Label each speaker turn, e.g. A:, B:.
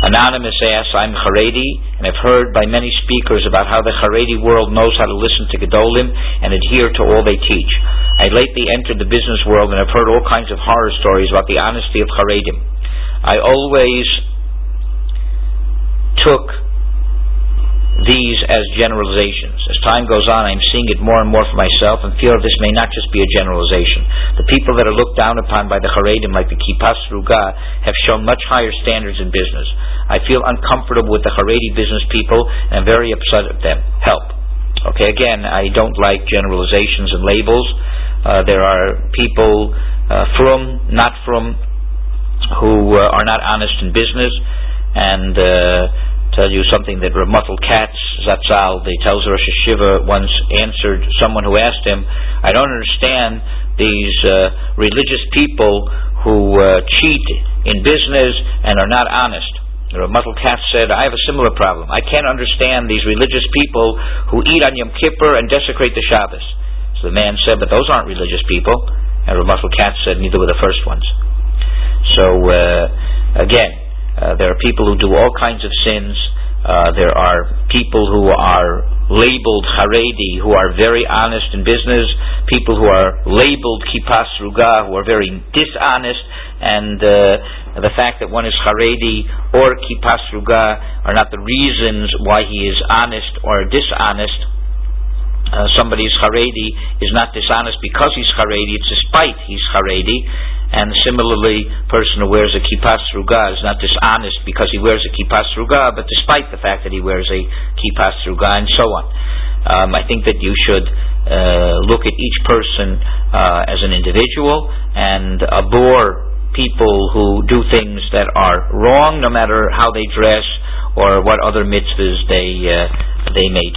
A: Anonymous asks, I'm Haredi, and I've heard by many speakers about how the Haredi world knows how to listen to Gedolim and adhere to all they teach. I lately entered the business world and have heard all kinds of horror stories about the honesty of Haredim. I always took these as generalizations. As time goes on, I'm seeing it more and more for myself and feel this may not just be a generalization. The people that are looked down upon by the Haredim, like the Kippah Sruga, have shown much higher standards in business. I feel uncomfortable with the Haredi business people and I'm very upset at them. Help. Okay, again, I don't like generalizations and labels. There are people from, not from, who are not honest in business, and tell you something that Ramatul Katz Zatzal, the tells Rosh Hashiva, once answered someone who asked him, I don't understand these religious people who cheat in business and are not honest. Ramatul Katz said, I have a similar problem. I can't understand these religious people who eat on Yom Kippur and desecrate the Shabbos. So the man said, but those aren't religious people. And Ramatul Katz said, neither were the first ones. So again, there are people who do all kinds of sins. There are people who are labeled Haredi, who are very honest in business. People who are labeled Kippah Sruga, who are very dishonest. And the fact that one is Haredi or Kippah Sruga are not the reasons why he is honest or dishonest. Somebody is Haredi is not dishonest because he's Haredi, it's despite he's Haredi. And similarly, a person who wears a Kippah Sruga is not dishonest because he wears a Kippah Sruga, but despite the fact that he wears a Kippah Sruga, and so on. I think that you should look at each person as an individual and abhor people who do things that are wrong, no matter how they dress or what other mitzvahs they may do.